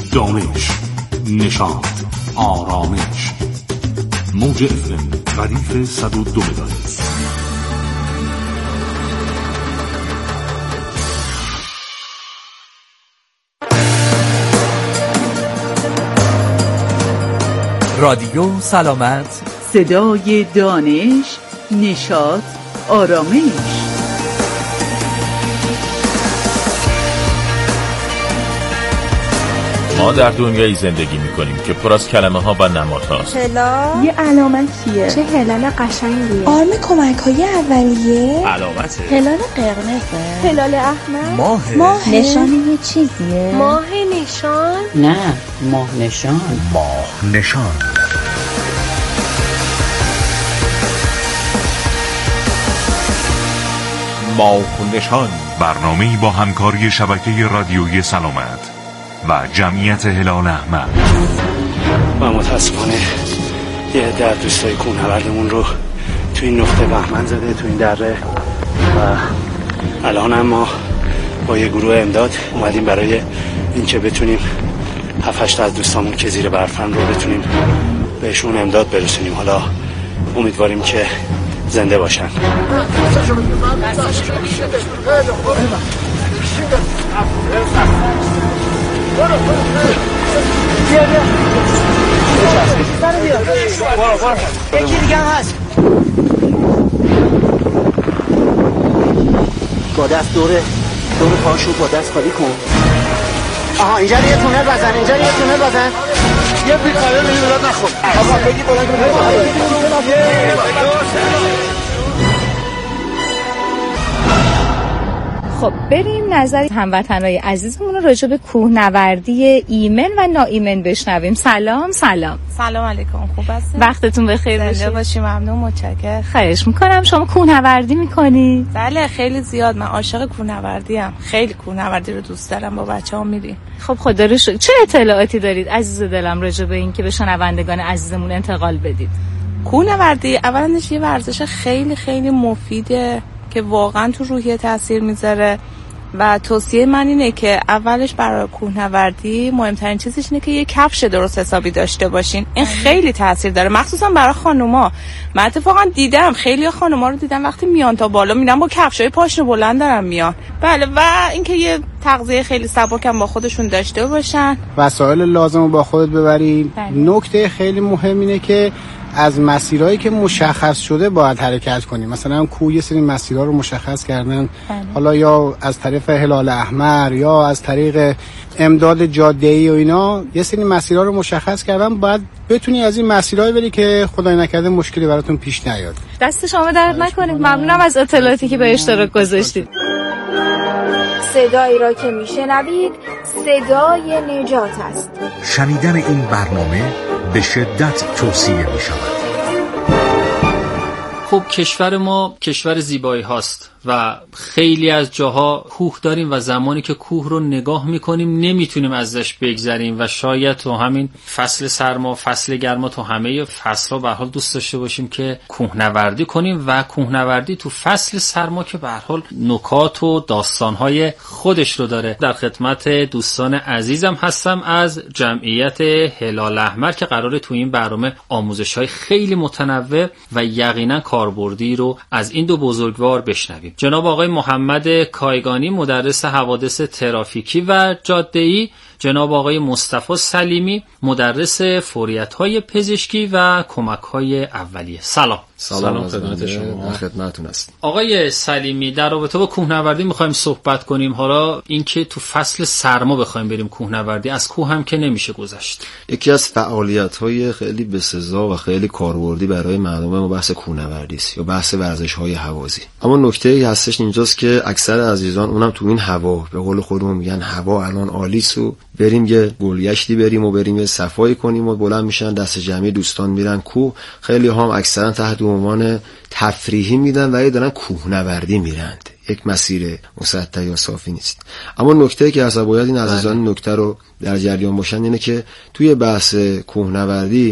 دانش، نشاط، آرامش. موج افم ردیف 102 مگاهرتز. رادیو سلامت، صدای دانش، نشاط، آرامش. ما در دنیایی زندگی می‌کنیم که پر از کلمه‌ها و نمادهاست. هلال یه علامتیه. چه هلال قشنگیه. آرم کمک‌های اولیه. علامته. هلال قرمزه. هلال احمر. ماه. نشان یه چیزیه. ماه نشان. نه، ماه نشان. ماه نشان. ماه نشان، برنامه‌ای با همکاری شبکه رادیویی سلامت و جمعیت هلال احمر. و متاسفانه یه عده از دوستای کوهنوردمون رو تو این نقطه بهمن زده، تو این دره، و الان هم ما با یه گروه امداد اومدیم برای اینکه بتونیم 7-8 از دوستامون که زیر برفن رو بتونیم بهشون امداد برسونیم. حالا امیدواریم که زنده باشن. یکی دیگه هم هست. با دست دور پاشو با دست خالی کن. آها اینجا یه تونل بزن، اینجا یه تونل بزن. یه بیخاره بگی بلد نخور. آقا بگی بلد خب بریم نظر هموطنای عزیزمون رو راجع به کوهنوردی ایمن و ناایمن بشنویم. سلام علیکم. خوب هستین؟ وقتتون بخیر باشه. زنده باشی. ممنون، متشکرم. خواهش میکنم. شما کوهنوردی میکنی؟ بله خیلی زیاد. من عاشق کوهنوردی ام. خیلی کوهنوردی رو دوست دارم. با بچه‌ها میریم. خب خدا رو شکر. چه اطلاعاتی دارید عزیز دلم راجع به این که به شنوندگان عزیزمون انتقال بدید؟ کوهنوردی اولش یه ورزش خیلی خیلی مفیده که واقعا تو روحیه تاثیر میذاره و توصیه من اینه که اولش برای کوهنوردی مهمترین چیزش اینه که یه کفش درست حسابی داشته باشین. این خیلی تاثیر داره، مخصوصا برای خانوما. من اتفاقا دیدم خیلی خانوما رو دیدم وقتی میان تا بالا میرن با کفشای پاشنه بلند دارن میان. بله، و اینکه یه تغذیه خیلی سبکم با خودشون داشته باشن. وسایل لازم رو با خودت ببرید. نکته خیلی مهم اینه که از مسیرهایی که مشخص شده باید حرکت کنیم. مثلا کوه یه سری مسیرها رو مشخص کردن، حالا یا از طریق هلال احمر یا از طریق امداد جاده‌ای و اینا یه سری مسیرها رو مشخص کردن، باید بتونی از این مسیرها بری که خدای نکرده مشکلی براتون پیش نیاد. دست شما درد نکنید. ممنونم از اطلاعاتی که به اشتراک گذاشتید. صدایی را که میشنوید صدای نجات است. شنیدن این برنامه به شدت توصیه می شود. خب کشور ما کشور زیبایی هاست و خیلی از جاها کوه داریم و زمانی که کوه رو نگاه میکنیم نمیتونیم ازش بگذریم و شاید تو همین فصل سرما، فصل گرما، تو همه فصل‌ها به هر حال دوست داشته باشیم که کوهنوردی کنیم و کوهنوردی تو فصل سرما که به هر حال نکات و داستان‌های خودش رو داره. در خدمت دوستان عزیزم هستم از جمعیت هلال احمر که قراره تو این برنامه آموزش‌های خیلی متنوع و یقینا کاربردی رو از این دو بزرگوار بشنویم. جناب آقای محمد کایگانی مدرس حوادث ترافیکی و جاده‌ای، جناب آقای مصطفی سلیمی مدرس فوریت‌های پزشکی و کمک‌های اولیه. سلام خدمت شما. خدمتتون هستم. آقای سلیمی، در رابطه با کوهنوردی می‌خوایم صحبت کنیم. حالا اینکه تو فصل سرما بخوایم بریم کوهنوردی، از کوه هم که نمیشه گذشت. یکی از فعالیت‌های خیلی بسزا و خیلی کاربردی برای مردم ما بحث کوهنوردی است یا بحث ورزش‌های هوازی. اما نکته‌ای هستش اینجاست که اکثر عزیزان اونم تو این هوا، به قول خودمون میگن هوا الان عالیه و بریم یه گلگشتی بریم و بریم یه صفایی کنیم و بلند میشن دست جمعی دوستان میرن کوه. خیلی هم اکثرا تحت عنوان تفریحی میدن و یه دارن کوهنوردی میرند. یک مسیر مسطح یا صافی نیست. اما نکته که اصلا باید این عزیزان نکته رو در جریان باشن اینه که توی بحث کوهنوردی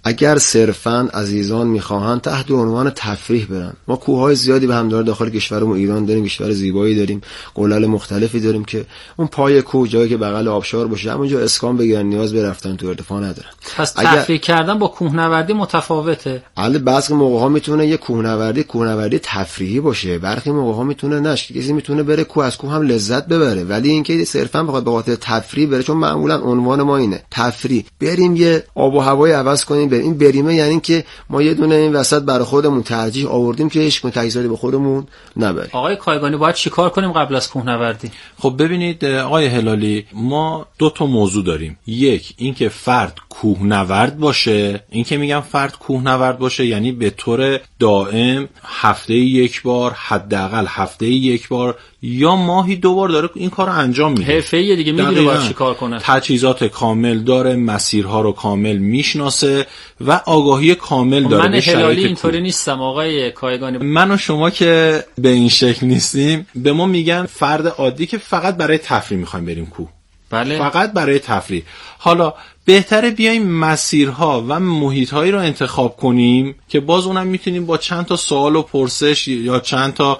اگر صرفاً عزیزان میخواهند تحت عنوان تفریح برن، ما کوههای زیادی به همدار داخل کشورمون ایران داریم، کشور زیبایی داریم، قلل مختلفی داریم که اون پای کوه جایی که بغل آبشار باشه همونجا اسکان بگیرن، نیاز به رفتن تو ارتفاع ندارن. پس تفریح کردن با کوهنوردی متفاوته. البته بعضی موقع‌ها میتونه یه کوهنوردی تفریحی باشه، برخی موقع‌ها میتونه نشه، کسی میتونه بره کوه از کوه هم لذت ببره، ولی اینکه صرفاً بخواد به خاطر تفریح بره، چون معمولا عنوان ما اینه تفریح، بریم یه آب و هوای عوض کنیم بریم. این بریمه یعنی که ما یه دونه این وسط برای خودمون ترجیح آوردیم که هیچ تجهیزاتی به خودمون نبریم. آقای کایگانی باید چیکار کنیم قبل از کوهنوردی؟ خب ببینید آقای هلالی، ما 2 تا موضوع داریم. یک اینکه فرد کوهنورد باشه. این که میگم فرد کوهنورد باشه یعنی به طور دائم هفته 1 بار، حداقل هفته 1 بار یا ماهی 2 بار داره این کارو انجام میده. حرفه‌ایه دیگه، میدونه باید چیکار کنه. تجهیزات کامل داره، مسیرها رو کامل میشناسه و آگاهی کامل داره. من هلالی اینطوری نیستم آقای کایگانی. من و شما که به این شکل نیستیم. به ما میگن فرد عادی که فقط برای تفریح میخوایم بریم کوه. بله. فقط برای تفریح. حالا بهتره بیایم مسیرها و محیطهایی رو انتخاب کنیم که باز اونم میتونیم با چند تا سوال و پرسش یا چند تا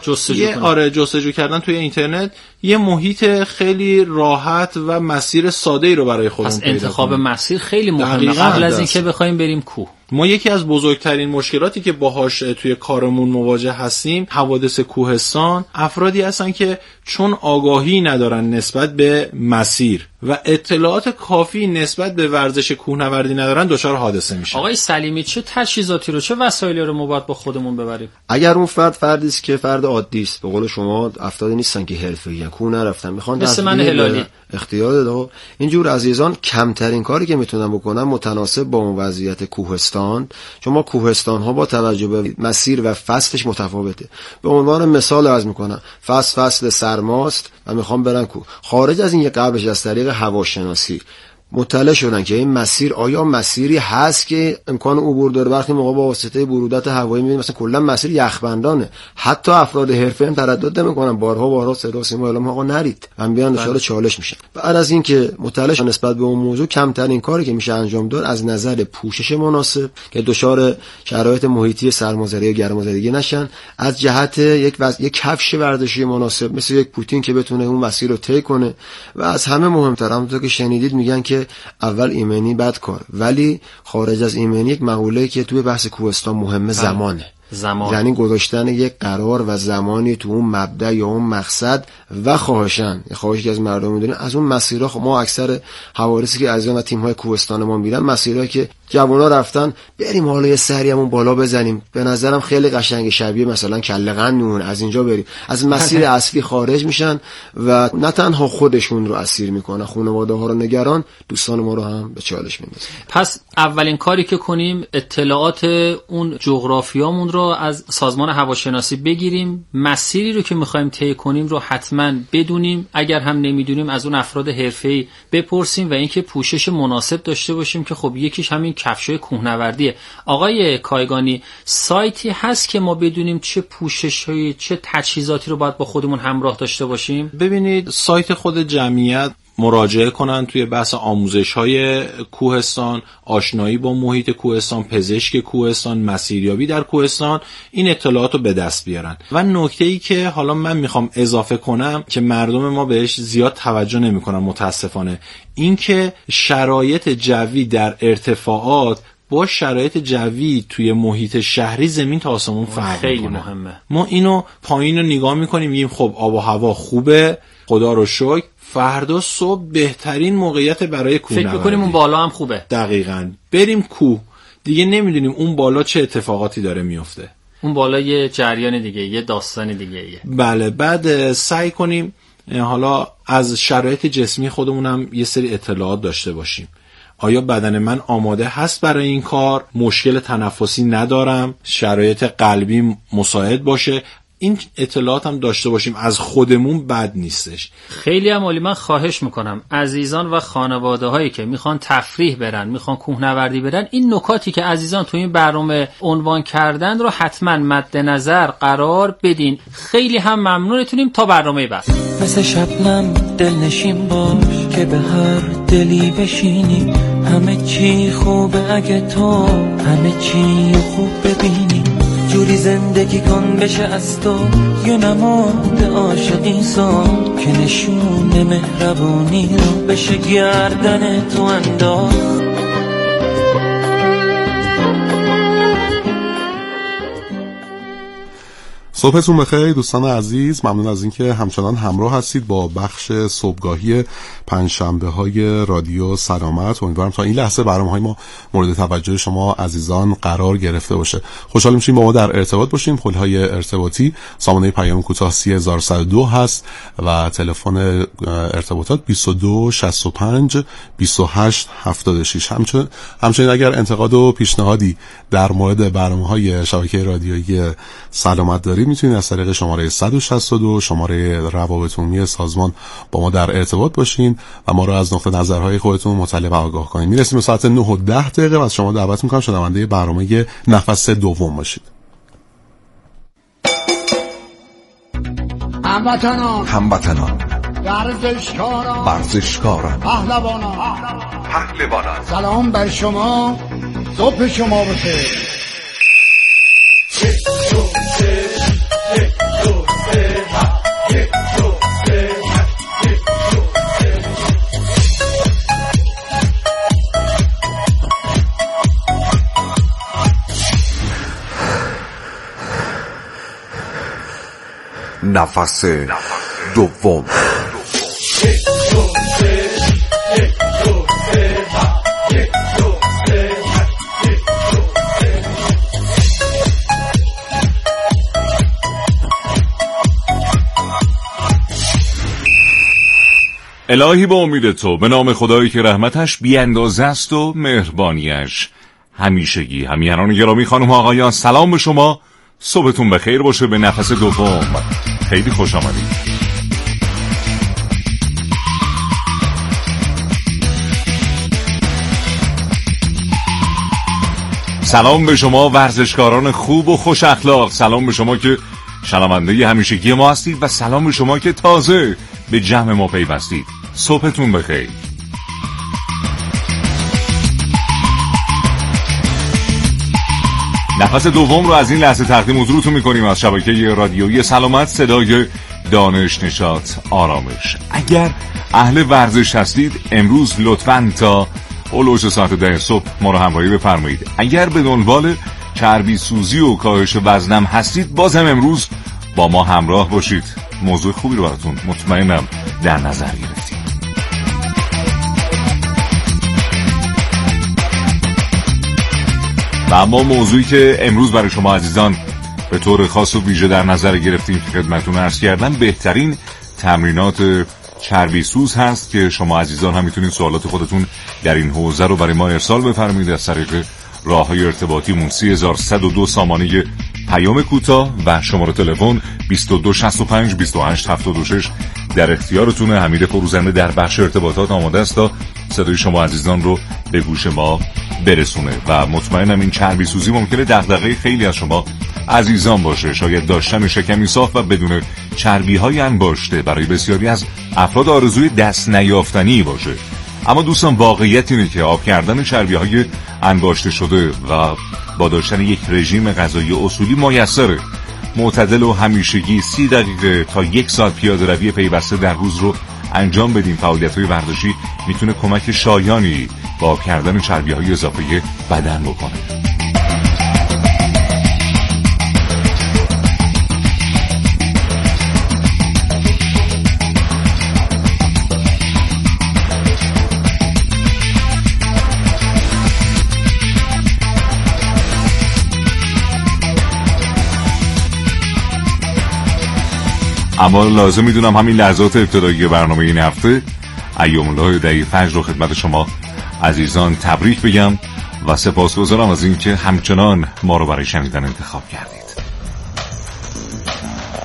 جستجو کردن توی اینترنت یه محیط خیلی راحت و مسیر ساده‌ای رو برای خودمون پیدا کنیم. انتخاب مسیر خیلی مهمه قبل از اینکه بخوایم بریم کوه. ما یکی از بزرگترین مشکلاتی که باهاش توی کارمون مواجه هستیم حوادث کوهستان، افرادی هستن که چون آگاهی ندارن نسبت به مسیر و اطلاعات کافی نسبت به ورزش کوهنوردی ندارن دچار حادثه میشن. آقای سلیمی چه تجهیزاتی رو چه وسایلی رو ما باید با خودمون ببریم؟ اگر اون فردی است که فرد عادی است، به قول شما افرادی نیستن که حرفه‌ای کوه نرفتن، میخوان مثل من هلالی اختیار داره. اینجور عزیزان کمترین کاری که میتونن بکنن متناسب با اون وضعیت کوهستان، چون ما کوهستان ها با توجه به مسیر و فصلش متفاوته. به عنوان مثال عرض میکنم فصل سرماست و میخوام برن کوه، خارج از این یه قبلش از طریق هواشناسی مطلع شدن که این مسیر آیا مسیری هست که امکان عبور داره. وقتی موقع با واسطه برودت هوایی میبینیم مثلا کلا مسیر یخبندانه، حتی افراد حرفه‌ای هم تردد نمیکنن، بارها صدا سیما اعلام آقا نرید، هم بیان دچار چالش میشن. بعد از اینکه مطلع شدن نسبت به اون موضوع، کمترین کاری که میشه انجام داد از نظر پوشش مناسب که دچار شرایط محیطی سرمازدگی و گرمازدگی نشن، از جهت یک کفش ورزشی مناسب مثل یک پوتین که بتونه اون مسیر رو طی کنه، و از همه مهمتر همونطور که شنیدید میگن که اول ایمنی بعد کار، ولی خارج از ایمنی یک مقوله‌ای که توی بحث کوهستان مهمه زمانه. یعنی گذاشتن یک قرار و زمانی تو اون مبدا یا اون مقصد و خواهشی که از مردم میدونن از اون مسیرها. ما اکثر حوادثی که عزیزان و تیم‌های کوهستان ما میرن مسیرهایی که جوونا رفتن بریم حالا یه سریمون بالا بزنیم، به نظرم خیلی قشنگ، شبیه مثلا کله قندمون از اینجا بریم، از مسیر اصلی خارج میشن و نه تنها خودشون رو اسیر میکنن، خانواده ها رو نگران، دوستان ما رو هم به چالش میندازن. پس اولین کاری که کنیم اطلاعات اون جغرافیامون رو از سازمان هواشناسی بگیریم، مسیری رو که میخوایم طی کنیم رو حتما بدونیم، اگر هم نمیدونیم از اون افراد حرفه‌ای بپرسیم و اینکه پوشش مناسب داشته باشیم که خب یکیش همین کفشای کوهنوردیه. آقای کایگانی سایتی هست که ما بدونیم چه پوشش‌هایی چه تجهیزاتی رو باید با خودمون همراه داشته باشیم؟ ببینید سایت خود جمعیت مراجعه کنن توی بحث آموزش‌های کوهستان، آشنایی با محیط کوهستان، پزشک کوهستان، مسیریابی در کوهستان، این اطلاعات رو به دست بیارن. و نکته‌ای که حالا من میخوام اضافه کنم که مردم ما بهش زیاد توجه نمی‌کنن متاسفانه، این که شرایط جوی در ارتفاعات با شرایط جوی توی محیط شهری زمین تا آسمون فرق خیلی مهمه. ما اینو پایین رو نگاه می‌کنیم میگیم خب آب و هوا خوبه، خدا رو شکر، فردا صبح بهترین موقعیت برای کوهنوردی، فکر می‌کنیم اون بالا هم خوبه. دقیقاً بریم کوه، دیگه نمیدونیم اون بالا چه اتفاقاتی داره میفته. اون بالا یه جریان دیگه، یه داستان دیگه. بله، بعد سعی کنیم حالا از شرایط جسمی خودمون هم یه سری اطلاعات داشته باشیم. آیا بدن من آماده هست برای این کار؟ مشکل تنفسی ندارم؟ شرایط قلبی مساعد باشه؟ این اطلاعات هم داشته باشیم از خودمون بد نیستش. خیلی هم عالی. من خواهش میکنم عزیزان و خانواده هایی که میخوان تفریح برن، میخوان کوهنوردی برن، این نکاتی که عزیزان تو این برنامه عنوان کردن رو حتما مد نظر قرار بدین. خیلی هم ممنونتونیم. تا برنامه بعد. مثل شبنم دلنشین باش که به هر دلی بشینی، همه چی خوبه اگه تو همه چی خوب ببینی، جوری زندگی کن بشه از تو یه نماد عاشقی سان که نشون مهربونی رو بشه گردن تو انداخت. صبحتون بخیر دوستان عزیز، ممنون از اینکه همچنان همراه هستید با بخش صبحگاهی پنجشنبه های رادیو سلامت. امیدوارم تا این لحظه برنامه‌های ما مورد توجه شما عزیزان قرار گرفته باشه. خوشحال میشیم با ما در ارتباط باشیم. خطهای ارتباطی سامانه پیام کوتاه 30102 هست و تلفن ارتباطات 22 65 28 76. همچنین اگر انتقاد و پیشنهادی در مورد برنامه‌های شبکه رادیویی سلامت دارید، میتونید از طریق شماره 162 شماره روابط عمومی سازمان با ما در ارتباط باشین و ما رو از نقطه نظرهای خودتون مطلع و آگاه کنید. میرسیم به ساعت 9:10 و از شما دعوت میکنم شنونده برنامه نفس دوم باشید. هموطنان ورزشکاران پهلوانان سلام بر شما، صبح شما بخیر. نفس دوم. الهی با امید تو، به نام خدایی که رحمتش بی‌اندازه است و مهربانیش همیشگی. همیهنان گرامی، خانم و آقایان، سلام به شما. صبحتون بخیر باشه. به نفس دوم خیلی خوش آمدید. سلام به شما ورزشکاران خوب و خوش اخلاق. سلام به شما که شنونده همیشگی ما هستید و سلام به شما که تازه به جمع ما پیوستید. صبحتون بخیر. نفس دوم رو از این لحظه تقدیم حضورتون میکنیم از شبکه رادیویی سلامت، صدای دانش، نشاط، آرامش. اگر اهل ورزش هستید امروز لطفاً تا اولوش ساعت 10 صبح ما رو همراهی بفرمایید. اگر به دنبال چربی سوزی و کاهش وزنم هستید بازم امروز با ما همراه باشید. موضوع خوبی رو براتون مطمئنم در نظر گرفتیم. و اما موضوعی که امروز برای شما عزیزان به طور خاص و ویژه در نظر گرفتیم که خدمتتون عرض کردم، بهترین تمرینات چربی سوز هست که شما عزیزان هم میتونید سوالات خودتون در این حوزه رو برای ما ارسال بفرمایید از طریق راههای ارتباطیمون 3102 سامانه پیام کوتاه و شماره تلفن 2265 2876 در اختیارتونه. حمید فروزنده در بخش ارتباطات آماده است تا صدای شما عزیزان رو به گوش ما برسونه و مطمئنم این چربی سوزی ممکنه دغدغه خیلی از شما عزیزان باشه. شاید داشتن شکمی صاف و بدون چربی های انباشته برای بسیاری از افراد آرزوی دست نیافتنی باشه. اما دوستان واقعیت اینه که آب کردن چربی های انباشته شده و با داشتن یک رژیم غذایی اصولی میسره. معتدل و همیشگی 30 دقیقه تا 1 ساعت پیاده روی پیوسته در روز رو انجام بدیم. فعالیت‌های ورزشی میتونه کمک شایانی با آب کردن چربی‌های اضافه بدن بکنه. اما لازم میدونم همین لحظات ابتدایی برنامه این هفته ایام الله دقیق فجر رو خدمت شما عزیزان تبریک بگم و سپاسگزارم از اینکه همچنان ما رو برای شنیدن انتخاب کردید.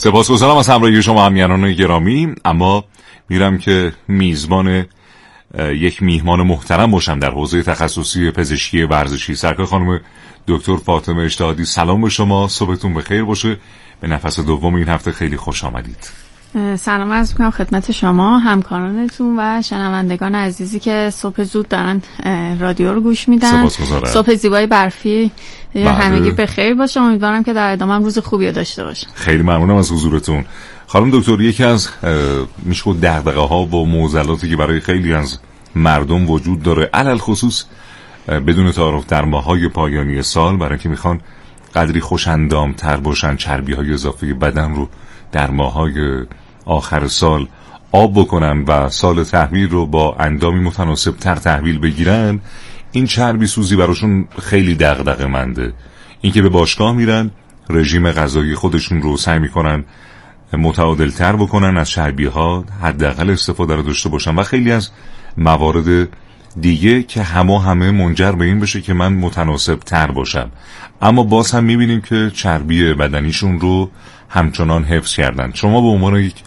سپاسگزارم از همراهی شما همیهنان گرامی. اما میرم که میزبان یک میهمان محترم باشم در حوزه تخصصی پزشکی ورزشی. سرکار خانم دکتر فاطمه اجتهادی، سلام به شما، صبحتون بخیر باشه. به نفس دوم این هفته خیلی خوش آمدید. سلام عرض می‌کنم خدمت شما، همکارانتون و شنوندگان عزیزی که صبح زود دارن رادیو رو گوش میدن. صبح زیبای برفی همگی بخیر باشه. امیدوارم که در ادامه روز خوبی داشته باشن. خیلی ممنونم از حضورتون. خانم دکتر، یکی از میشه دغدغه‌ها و معضلاتی که برای خیلی از مردم وجود داره، علل خصوص بدون تعارف در ماه‌های پایانی سال، برای اینکه میخوان قدری خوش‌اندام‌تر باشن، چربی‌های اضافی بدن رو در ماه‌های آخر سال آب بکنن و سال تحویل رو با اندامی متناسب تر تحویل بگیرن. این چربی سوزی براشون خیلی دغدغه منده. اینکه به باشگاه میرن، رژیم غذایی خودشون رو سعی میکنن متعادل تر بکنن، از چربی ها حداقل استفاده رو داشته باشن و خیلی از موارد دیگه که همه منجر به این بشه که من متناسب تر باشم. اما باز هم میبینیم که چربی بدنیشون رو همچنان حفظ کردن. شما به عنوان یک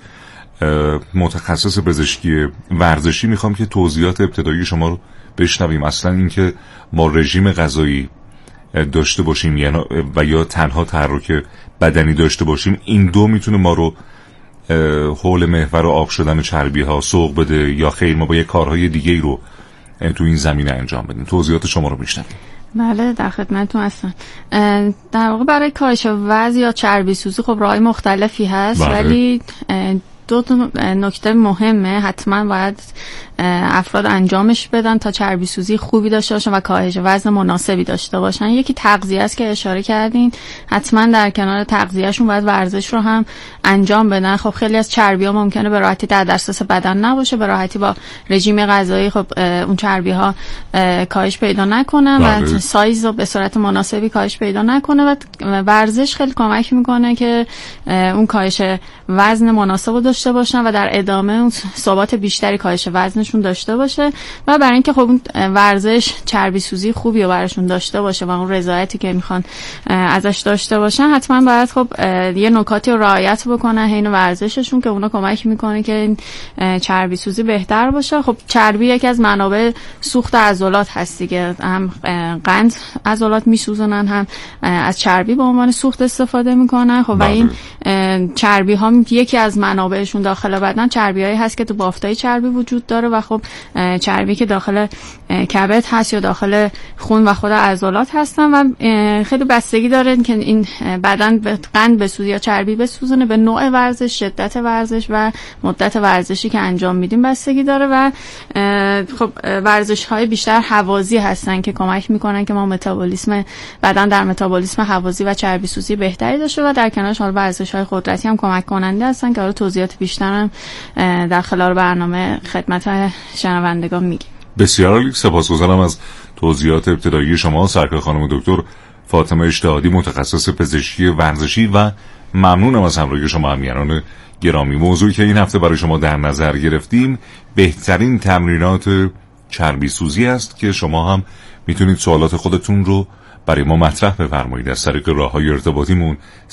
متخصص پزشکی ورزشی میخوام که توضیحات ابتدایی شما رو بشنویم. اصلا این که ما رژیم غذایی داشته باشیم یا تنها تحرک بدنی داشته باشیم، این دو میتونه ما رو حول محور آب شدن چربی ها سوق بده یا خیر ما با یه کارهای دیگه رو تو این زمینه انجام بدیم. توضیحات شما رو میشنویم. بله، در خدمتتون هستم. در واقع برای کاهش وزن یا چربی سوزی خب راه‌های مختلفی هست، ولی دو نکته مهمه حتما باید افراد انجامش بدن تا چربی سوزی خوبی داشته باشن و کاهش وزن مناسبی داشته باشن. یکی تغذیه است که اشاره کردین. حتما در کنار تغذیهشون باید ورزش رو هم انجام بدن. خب خیلی از چربی‌ها ممکنه به راحتی در دسترس بدن نباشه، به راحتی با رژیم غذایی خب اون چربی‌ها کاهش پیدا نکنن و سایز رو به صورت مناسبی کاهش پیدا نکنه و ورزش خیلی کمک میکنه که اون کاهش وزن مناسب رو داشته باشن و در ادامه اون ثبات بیشتری کاهش وزنشون داشته باشه و برای اینکه خب اون ورزش چربی سوزی خوبی رو براشون داشته باشه و اون رضایتی که میخوان ازش داشته باشن، حتما باید خب یه نکاتی رو رعایت بکنن حین ورزششون که اونا کمک میکنه که این چربی سوزی بهتر باشه. خب چربی یکی از منابع سوخت عضلات هست دیگه، هم قند عضلات میسوزونن، هم از چربی به عنوان سوخت استفاده میکنن. خب و این چربی ها یکی از منابعشون داخل بدن چربیایی هست که تو بافتای چربی وجود داره و خب چربی که داخل کبد هست یا داخل خون و خود عضلات هستن و خیلی بستگی داره که این بدن قند بسوزه یا چربی بسوزونه، به نوع ورزش، شدت ورزش و مدت ورزشی که انجام میدیم بستگی داره و خب ورزش های بیشتر هوازی هستن که کمک میکنن که ما متابولیسم بدن در متابولیسم هوازی و چربی سوزی بهتری داشته و در کنارش حال ورزش های قدرتی هم کمک کننده هستن که حالا توضیحات بیشترم در خلال برنامه خدمت شنوندگان میگیم. بسیار عالی، سپاسگزارم از توضیحات ابتدایی شما سرکار خانم دکتر فاطمه اجتهادی، متخصص پزشکی ورزشی و ممنونم از همراهی شما همیهنان گرامی. موضوعی که این هفته برای شما در نظر گرفتیم بهترین تمرینات چربی سوزی است که شما هم میتونید سوالات خودتون رو برای ما مطرح بفرمایید از طریق راه‌های ارتباطیمون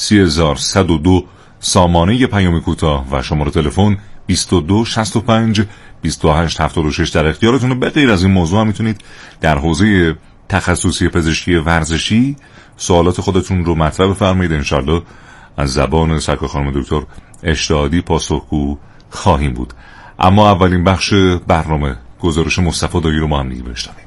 3102 سامانه پیام کوتاه و شماره تلفن 22 65 28 76 در اختیارتونه. به غیر از این موضوع هم میتونید در حوزه تخصصی پزشکی ورزشی سوالات خودتون رو مطرح بفرمایید. انشالله از زبان سرکار خانم دکتر اجتهادی پاسخگو خواهیم بود. اما اولین بخش برنامه گزارش مصطفی دایی رو ما هم دیگه بشنویم.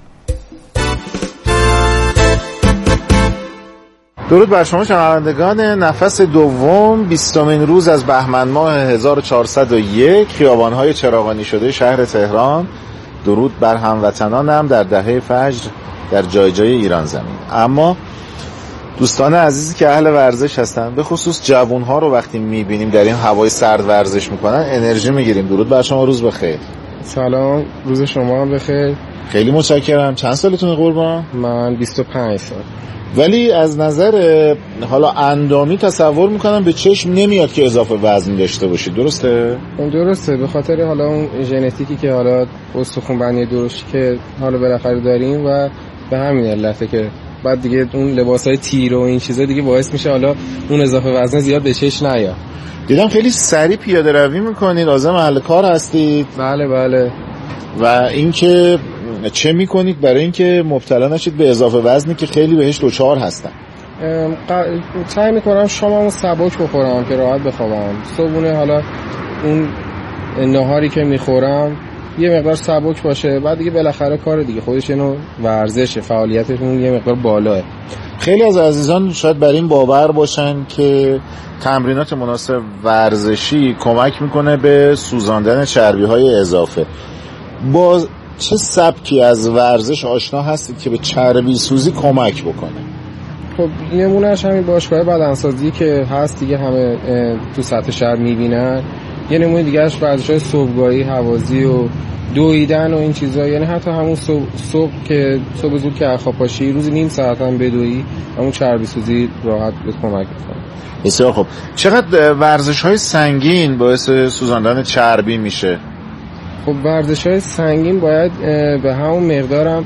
درود بر شما شنوندگان. نفس دوم 20مین روز از بهمن ماه 1401 خیابان‌های چراغانی شده شهر تهران. درود بر هموطنانم در دهه فجر در جای جای ایران زمین. اما دوستان عزیزی که اهل ورزش هستن، به خصوص جوان‌ها رو وقتی می‌بینیم در این هوای سرد ورزش می‌کنن انرژی می‌گیریم. درود بر شما، روز بخیر. سلام، روز شما هم بخیر. خیلی متشکرم. چند سالتونه قربان؟ من 25 سال. ولی از نظر حالا اندامی تصور میکنم به چشم نمیاد که اضافه وزن داشته باشید، درسته؟ درسته، به خاطر حالا اون ژنتیکی که حالا استخوان بندی درشتی که حالا بالاخره داریم و به همین علته که بعد دیگه اون لباسای تیر و این چیزا دیگه باعث میشه حالا اون اضافه وزن زیاد به چش نیاد. دیدم خیلی سریع پیاده روی میکنید، لازم اهل کار هستید. بله. و اینکه چه میکنید برای اینکه مبتلا نشید به اضافه وزنی که خیلی بهش دوچار هستن؟ سعی میکنم شاممو سبک بخورم که راحت بخوابم. صبحونه حالا اون نهاری که میخورم یه مقدار سبک باشه، بعد دیگه بالاخره کار دیگه خودش اینو ورزشه، فعالیتشون یه مقدار بالاه. خیلی از عزیزان شاید بر این باور باشن که تمرینات مناسب ورزشی کمک میکنه به سوزاندن چربی‌های اضافه. با چه سبکی از ورزش آشنا هستید که به چربی سوزی کمک بکنه؟ خب نمونهش همین باشگاه بدنسازی که هست دیگه، همه تو سطح شهر میبینن. یه نمونه دیگهش ورزش‌های صبحگاهی، هوازی و دویدن و این چیزا، یعنی حتی همون صبح که صبح زود که خواب پاشی روزی نیم ساعت هم بدوی، همون چربی سوزی راحت بهت کمک میکنه. بسیار خوب. چقدر ورزش‌های سنگین باعث سوزاندن چربی میشه؟ خب ورزش‌های سنگین باید به همون مقدارم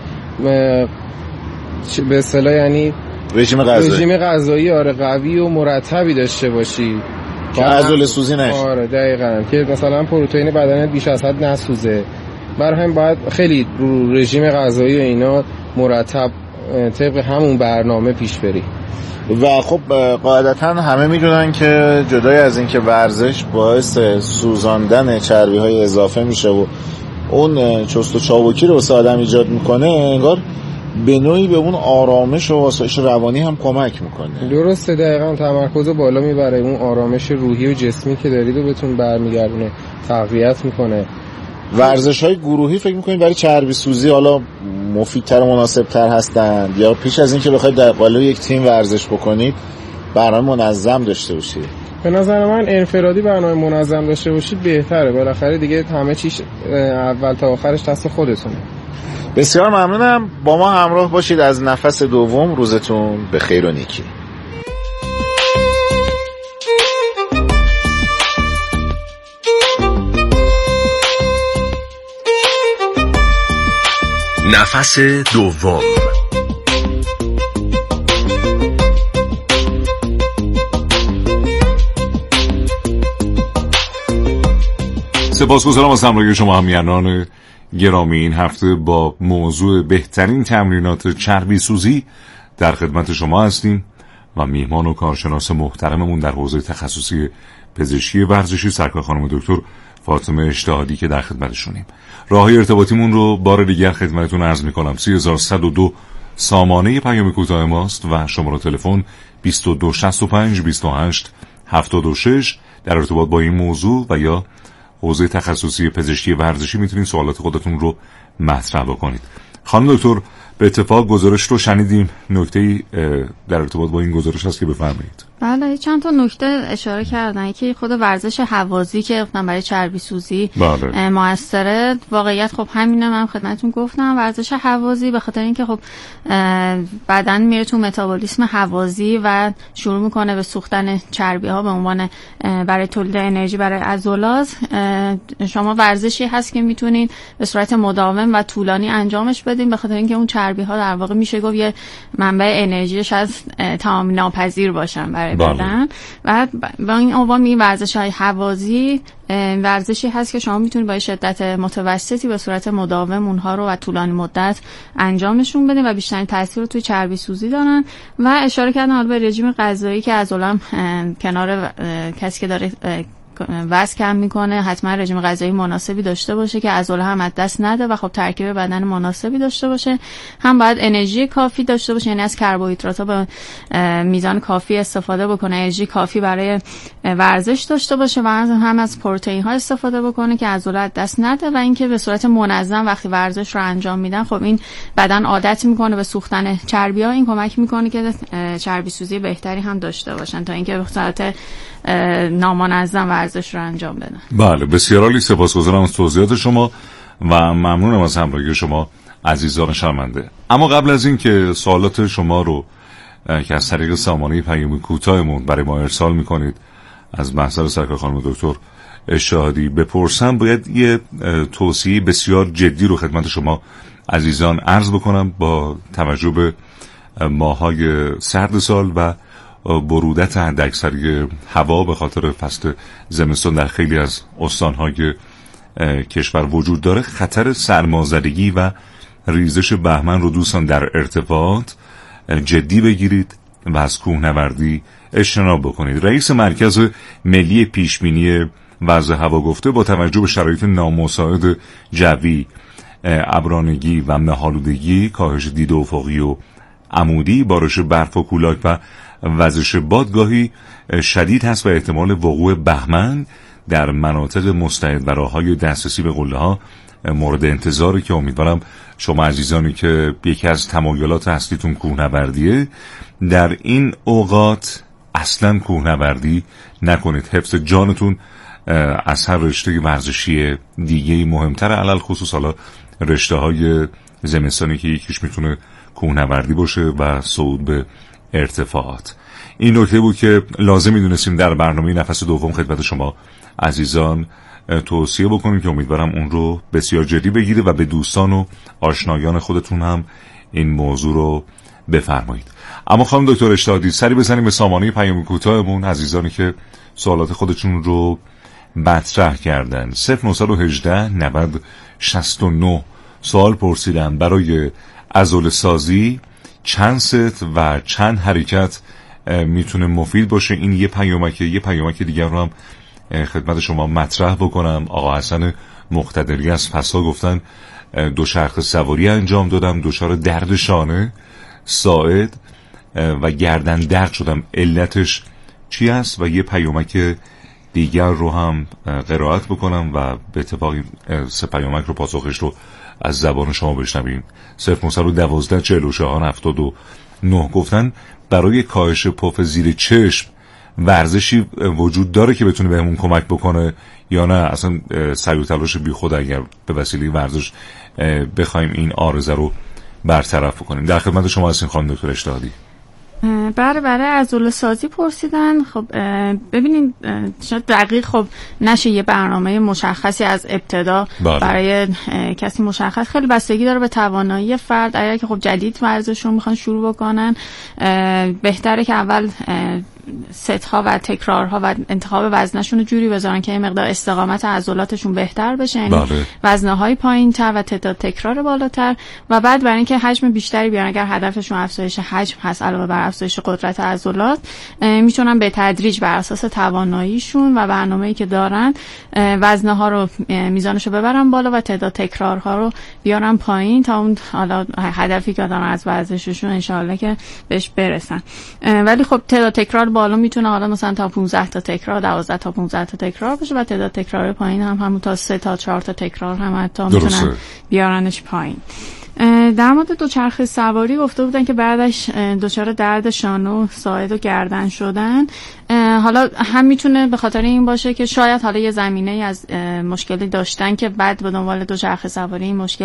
به اصطلاح یعنی رژیم غذایی قوی و مرتبی داشته باشی که عضله سوزی نشه. آره دقیقاً، که مثلا پروتئین بدنت بیش از حد نسوزه. برای هم باید خیلی رو رژیم غذایی و اینا مرتب طبق همون برنامه پیش بری. و خب قاعدتا همه میدونن که جدای از این که ورزش باعث سوزاندن چربی‌های اضافه میشه و اون چست و چابکی رو واسه آدم ایجاد میکنه، انگار به نوعی به اون آرامش و آسایش روانی هم کمک میکنه. درسته، دقیقاً تمرکز بالا میبره، اون آرامش روحی و جسمی که دارید رو بهتون برمیگردونه، تقویت میکنه. ورزش‌های گروهی فکر میکنید برای چربی سوزی حالا مفیدتر و مناسبتر هستند، یا پیش از این که بخواید در قالب یک تیم ورزش بکنید برنامه منظم داشته باشید؟ به نظر من انفرادی برنامه منظم داشته باشید بهتره، بالاخره دیگه همه چیز اول تا آخرش دست خودتونه. بسیار ممنونم، با ما همراه باشید از نفس دوم. روزتون به خیر و نیکی. نفس دوم. سپاسگزارم از همراهی شما همیهنان گرامی. این هفته با موضوع بهترین تمرینات چربی سوزی در خدمت شما هستیم و میهمان و کارشناس محترممون در حوزه تخصصی پزشکی ورزشی سرکار خانم دکتر فاطمه اجتهادی که در خدمتشونیم. راههای ارتباطیمون رو بار دیگر خدمتتون عرض میکنم. 3102 سامانه پیام کوتاه ماست و شماره تلفن 2265 28 76. در ارتباط با این موضوع و یا حوزه تخصصی پزشکی ورزشی میتونید سوالات خودتون رو مطرح بکنید. خانم دکتر، به اتفاق گزارش رو شنیدیم، نکته‌ای در ارتباط با این گزارش هست که بفرمایید؟ بله، چند تا نکته اشاره کردن. یکی خود ورزش هوازی که گفتم برای چربی سوزی موثره. واقعیت خب همینه، من خدمتتون گفتم ورزش هوازی به خاطر اینکه خب بدن میره تو متابولیسم هوازی و شروع میکنه به سوختن چربی ها به عنوان برای تولید انرژی برای عضلات. شما ورزشی هست که میتونین به صورت مداوم و طولانی انجامش بدین، به خاطر اینکه اون چربی ها در واقع میشه گفت یه منبع انرژیش از تمام ناپذیر باشن برای بدن. و با این عنوان این ورزش‌های هوازی ورزشی هست که شما میتونید با شدت متوسطی به صورت مداوم اونها رو و طولانی مدت انجامشون بدین و بیشترین تاثیر رو توی چربی سوزی دارن. و اشاره کردن حالا به رژیم غذایی که عضلام کنار کسی که داره وزن کم میکنه حتما رژیم غذایی مناسبی داشته باشه که عضله هم از دست نده و خب ترکیب بدن مناسبی داشته باشه. هم باید انرژی کافی داشته باشه، یعنی از کربوهیدرات ها به میزان کافی استفاده بکنه، انرژی کافی برای ورزش داشته باشه و هم از پروتئین ها استفاده بکنه که عضله از دست نده و اینکه به صورت منظم وقتی ورزش رو انجام میدن خب این بدن عادت میکنه به سوختن چربی ها. این کمک میکنه که چربی سوزی بهتری هم داشته باشن تا اینکه به صورت نامنظم ورزش رو انجام بدن. بله، بسیار عالی، سپاسگزارم از توضیحات شما و ممنونم از همراهی شما عزیزان شرمنده. اما قبل از این که سوالات شما رو که از طریق سامانه پیام کوتاهمون برای ما ارسال میکنید از محضر سرکار خانم دکتر اجتهادی بپرسم، باید یه توصیه بسیار جدی رو خدمت شما عزیزان عرض بکنم با توجه به ماهای سرد سال و برودت حداکثری هوا به خاطر فصل زمستان در خیلی از استانهای کشور وجود داره، خطر سرمازدگی و ریزش بهمن رو دوستان در ارتفاعات جدی بگیرید و از کوهنوردی اجتناب بکنید. رئیس مرکز ملی پیشبینی وضع هوا گفته با توجه به شرایط نامساعد جوی، ابرانگی و مه‌آلودگی، کاهش دید افقی و عمودی، بارش برف و کولاک و وزش بادگاهی شدید هست و احتمال وقوع بهمن در مناطق مستعد و راه‌های دسترسی به قله‌ها مورد انتظاره که امیدوارم شما عزیزانی که یکی از تمایلات اصلیتون کوهنوردیه در این اوقات اصلا کوهنوردی نکنید. حفظ جانتون از هر رشته ورزشی دیگه مهمتره، علل خصوص حالا رشته های زمستانی که یکیش میتونه کوهنوردی باشه و صعود به ارتفاعات. این نکته بود که لازم میدونستیم در برنامه نفس دوم خدمت شما عزیزان توصیه بکنیم که امیدوارم اون رو بسیار جدی بگیره و به دوستان و آشنایان خودتون هم این موضوع رو بفرمایید. اما خانم دکتر اشتهادی سری بزنیم به سامانه پیام کوتاهمون، عزیزانی که سوالات خودشون رو مطرح کردن. 0918 90 69 سوال پرسیدن برای عضله سازی چند ست و چند حرکت میتونه مفید باشه. این یه پیامک دیگر رو هم خدمت شما مطرح بکنم. آقا حسن مقتدری از فسا گفتن دوچرخه سواری انجام دادم، دچار درد شانه، ساعد و گردن درد شدم، علتش چی است؟ و یه پیامک دیگر رو هم قرائت بکنم و به اتفاق سه پیامک رو پاسخش رو از زبان شما بشنویم. 0912 44 79 گفتن برای کاهش پف زیر چشم ورزشی وجود داره که بتونه بهمون کمک بکنه یا نه اصلا سعی و تلاش بی خود اگر به وسیله ورزش بخوایم این عارضه رو برطرف کنیم؟ در خدمت شما هستیم خانم دکتر اشتهادی. برای عضله سازی پرسیدن. خب ببینید شاید دقیق خب نشه یه برنامه مشخصی از ابتدا برای کسی مشخص، خیلی بستگی داره به توانایی فرد. اگر که خب جدید ورزش رو میخوان شروع بکنن بهتره که اول ست ها و تکرارها و انتخاب وزنشون رو جوری بذارن که این مقدار استقامت عضلاتشون بهتر بشه، یعنی وزنه های پایین تر و تعداد تکرار بالاتر، و بعد برای اینکه حجم بیشتری بیارن اگر هدفشون افزایش حجم هست علاوه بر افزایش قدرت عضلات میتونن به تدریج بر اساس تواناییشون و برنامه‌ای که دارن وزنه ها رو میزانش رو ببرن بالا و تعداد تکرارها رو بیارن پایین تا اون حالا هدفی که دارن از ورزششون ان شاءالله که بهش برسن. ولی خب تعداد تکرار بالا میتونه حالا مثلا تا 15 تا تکرار، 12 تا 15 تا تکرار باشه و تعداد تکرار پایین هم همون تا 3 تا 4 تا تکرار هم حتی میتونن بیارنش پایین. در مورد دوچرخه سواری گفته بودن که بعدش دچار درد شانه و ساعد و گردن شدن. حالا هم میتونه به خاطر این باشه که شاید حالا یه زمینه از مشکلی داشتن که بعد به دنبال دوچرخه سواری این مشکل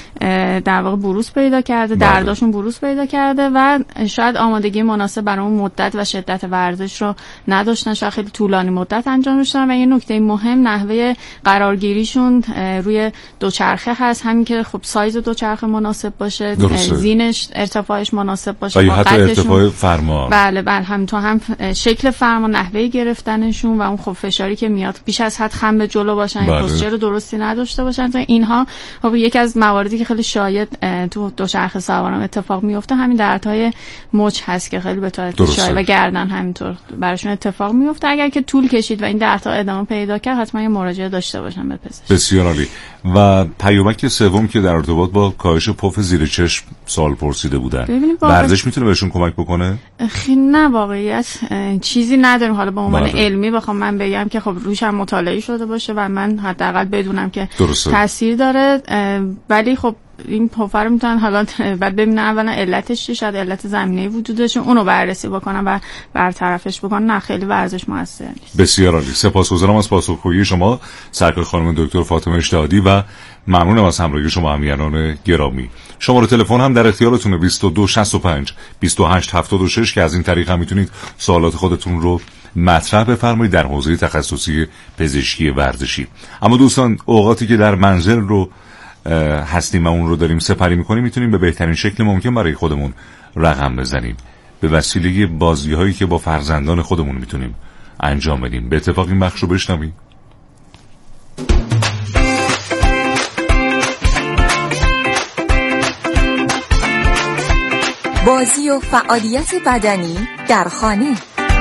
در واقع بروز پیدا کرده، درداشون بروز پیدا کرده و شاید آمادگی مناسب برای اون مدت و شدت ورزش رو نداشتن، شاید خیلی طولانی مدت انجام دادن. و یه نکته مهم نحوه قرارگیریشون روی دوچرخه هست، همین که خب سایز دوچرخه مناسب باشه، زینش ارتفاعش مناسب باشه و یا حتی ارتفاع فرمان. بله همینطور هم شکل فرمان، نحوه گرفتنشون و اون خب فشاری که میاد بیش از حد خم به جلو باشن، پوزیشن درستی نداشته باشن. اینها خب یکی از مواردی که خیلی شاید تو دوچرخه سواران اتفاق میفته همین دردهای مچ هست که خیلی به طور شایع و گردن همینطور براشون اتفاق میفته. اگر که طول کشید و این دردها ادامه پیدا کرد حتما یه مراجعه داشته باشن به پزشک. بسیار عالی. و پیامک سوم که در ارتباط با کاهش پف زیر چشم سوال پرسیده بودن، ورزش میتونه بهشون کمک بکنه؟ خیلی نه، واقعیت چیزی نداریم حالا به عنوان علمی بخوام من بگم که خب روش هم مطالعه شده باشه و من حداقل بدونم که تاثیر داره. ولی خب این پفر میتونن حالا بعد ببینن اولا علتش چیه، شاید علت زمینه‌ای وجودش اونو بررسی بکنن و برطرفش بکنن. نه خیلی ورزش موثر نیست. بسیار عالی. سپاسگزارم از پاسخگویی شما سرکار خانم دکتر فاطمه اشتهادی و ممنونم از همراهی شما همیهنان گرامی. شماره تلفن هم در اختیارتونه 2265 2876 که از این طریق هم میتونید سوالات خودتون رو مطرح بفرمایید در حوزه تخصصی پزشکی ورزشی. اما دوستان اوقاتی که در منزل رو هستیم و اون رو داریم سپری میکنیم میتونیم به بهترین شکل ممکن برای خودمون رقم بزنیم به وسیله بازی‌هایی که با فرزندان خودمون میتونیم انجام بدیم. به اتفاق این بخش رو بشنویم. بازی و فعالیت بدنی در خانه.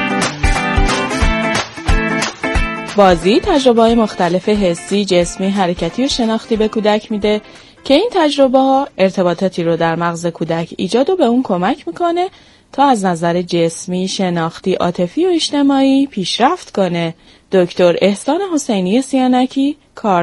بازی تجربه‌های مختلف حسی، جسمی، حرکتی و شناختی به کودک میده که این تجربه‌ها ارتباطاتی رو در مغز کودک ایجاد و به اون کمک میکنه تا از نظر جسمی، شناختی، عاطفی و اجتماعی پیشرفت کنه. دکتر احسان حسینی سیانکی، کار